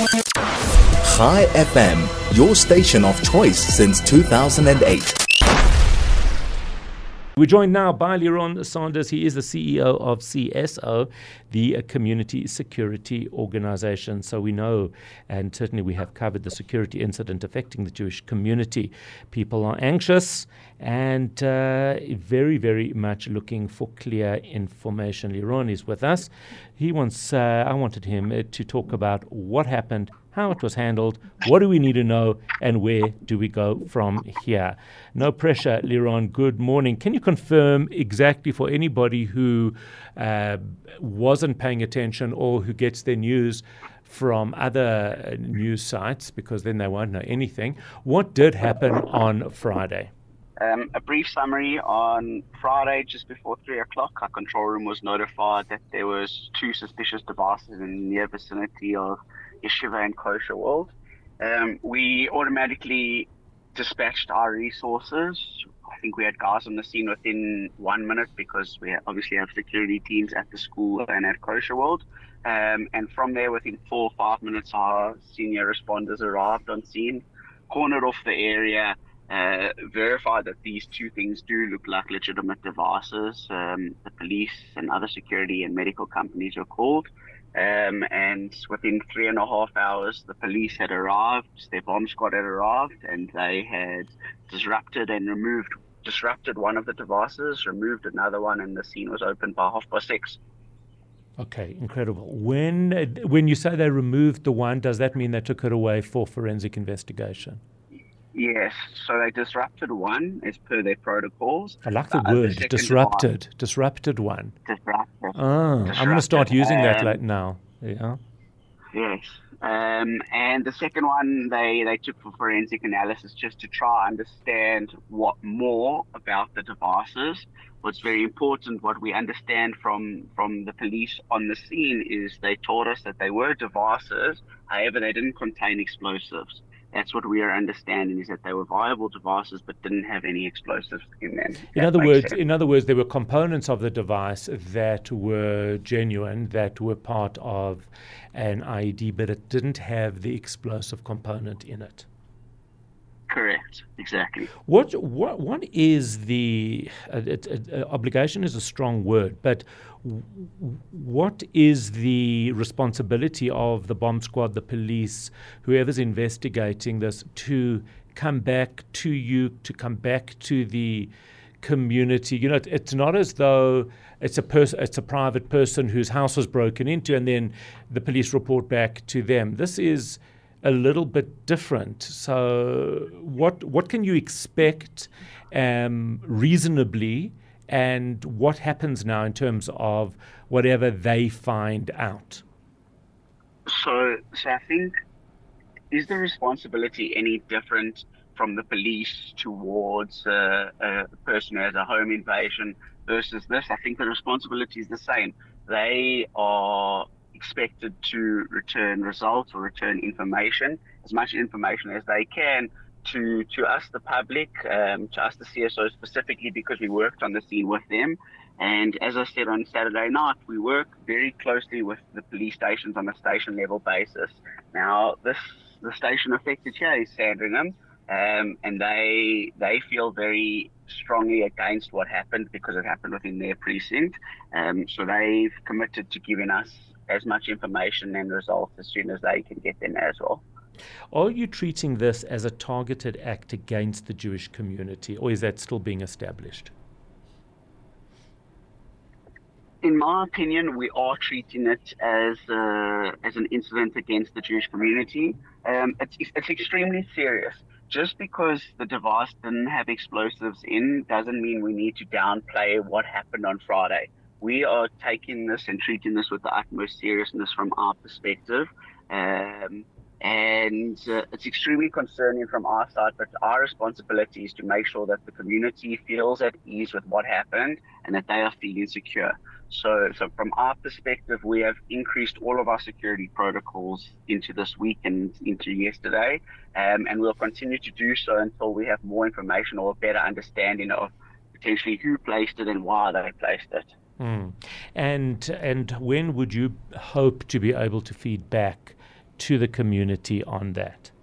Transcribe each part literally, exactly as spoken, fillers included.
Chai F M, your station of choice since two thousand eight. We're joined now by Leron Sanders. He is the C E O of C S O, the uh, Community Security Organization. So we know, and certainly we have covered the security incident affecting the Jewish community. People are anxious and uh, very, very much looking for clear information. Leron is with us. He wants, uh, I wanted him uh, to talk about what happened, how it was handled, what do we need to know, and where do we go from here? No pressure, Leron. Good morning. Can you confirm exactly for anybody who uh, wasn't paying attention or who gets their news from other news sites, because then they won't know anything, what did happen on Friday? Um, a brief summary. On Friday, just before three o'clock, our control room was notified that there was two suspicious devices in the near vicinity of Yeshiva and Kosher World. Um, we automatically dispatched our resources. I think we had guys on the scene within one minute because we obviously have security teams at the school and at Kosher World. Um, and from there, within four or five minutes, our senior responders arrived on scene, cornered off the area, uh, verified that these two things do look like legitimate devices. Um, the police and other security and medical companies were called. Um, and within three and a half hours, the police had arrived, their bomb squad had arrived, and they had disrupted and removed, disrupted one of the devices, removed another one, and the scene was opened by half past six. Okay, incredible. When when you say they removed the one, does that mean they took it away for forensic investigation? Yes, so they disrupted one as per their protocols. I like the uh, word, the disrupted, device, disrupted one. Disrupted. Oh, I'm going to start using um, that like now. Yeah. Yes. Um, and the second one they, they took for forensic analysis just to try understand what more about the devices. What's very important, what we understand from, from the police on the scene is they told us that they were devices, however, they didn't contain explosives. That's what we are understanding, is that they were viable devices but didn't have any explosives in them. In other words, sense. in other words, there were components of the device that were genuine, that were part of an I E D, but it didn't have the explosive component in it. Correct, exactly. What what what is the uh, it, it, uh, obligation is a strong word, but w- what is the responsibility of the bomb squad, the police, whoever's investigating this, to come back to you, to come back to the community? You know, it, it's not as though it's a person, it's a private person whose house was broken into, and then the police report back to them. This is a little bit different. So what what can you expect um, reasonably, and what happens now in terms of whatever they find out? So, so I think, is the responsibility any different from the police towards uh, a person who has a home invasion versus this? I think the responsibility is the same. They are expected to return results or return information, as much information as they can to to us, the public, um, to us, the C S O specifically, because we worked on the scene with them. And as I said on Saturday night, we work very closely with the police stations on a station level basis. Now, this the station affected here is Sandringham, um, and they they feel very strongly against what happened because it happened within their precinct. Um, so they've committed to giving us as much information and results as soon as they can get them as well. Are you treating this as a targeted act against the Jewish community, or is that still being established? In my opinion, we are treating it as uh, as an incident against the Jewish community. Um, it's, it's extremely serious. Just because the device didn't have explosives in doesn't mean we need to downplay what happened on Friday. We are taking this and treating this with the utmost seriousness from our perspective. Um, and uh, it's extremely concerning from our side, but our responsibility is to make sure that the community feels at ease with what happened and that they are feeling secure. So, so from our perspective, we have increased all of our security protocols into this week and into yesterday, um, and we'll continue to do so until we have more information or a better understanding of potentially who placed it and why they placed it. Mm. And and when would you hope to be able to feed back to the community on that?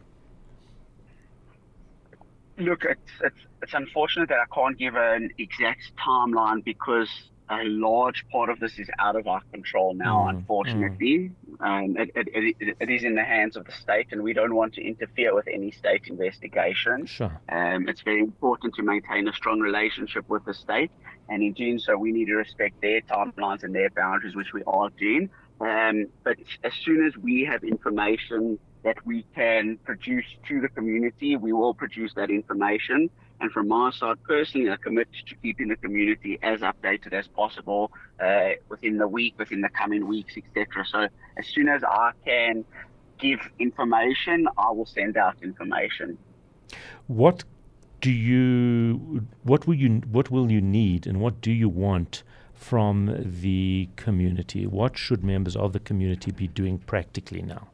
Look, it's, it's, it's unfortunate that I can't give an exact timeline because a large part of this is out of our control now, mm, unfortunately. Mm. Um, it, it, it, it is in the hands of the state, and we don't want to interfere with any state investigation. Sure. Um, it's very important to maintain a strong relationship with the state, and in doing so, we need to respect their timelines and their boundaries, which we are doing. Um, but as soon as we have information that we can produce to the community, we will produce that information. And from my side, personally, I commit to keeping the community as updated as possible uh, within the week, within the coming weeks, et cetera. So as soon as I can give information, I will send out information. What do you? What will you? What will you need, and what do you want from the community? What should members of the community be doing practically now?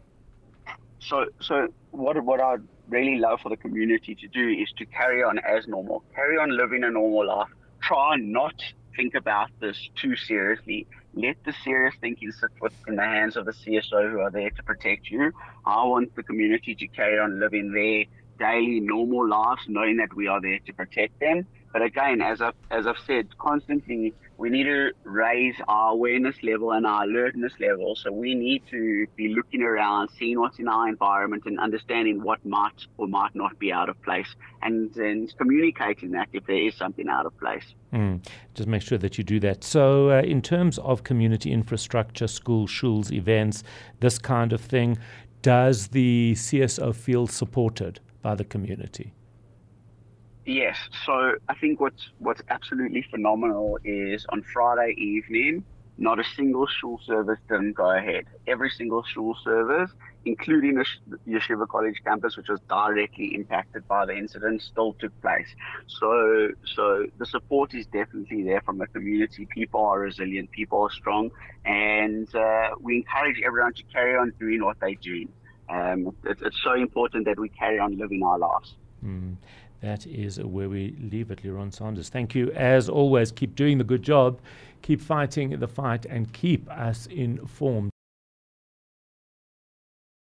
So, so what what I'd really love for the community to do is to carry on as normal, carry on living a normal life. Try not think about this too seriously. Let the serious thinking sit in the hands of the C S O who are there to protect you. I want the community to carry on living their daily normal lives, knowing that we are there to protect them. But again, as I've, as I've said constantly, we need to raise our awareness level and our alertness level. So we need to be looking around, seeing what's in our environment and understanding what might or might not be out of place, and then communicating that if there is something out of place. Mm. Just make sure that you do that. So uh, in terms of community infrastructure, schools, shuls, events, this kind of thing, does the C S O feel supported by the community? Yes, so I think what's what's absolutely phenomenal is on Friday evening, not a single shul service didn't go ahead. Every single shul service, including the Yeshiva College campus, which was directly impacted by the incident, still took place. So, so the support is definitely there from the community. People are resilient, people are strong, and uh, we encourage everyone to carry on doing what they're doing. Um, it, it's so important that we carry on living our lives. Mm. That is where we leave it, Leron Sanders. Thank you. As always, keep doing the good job, keep fighting the fight, and keep us informed.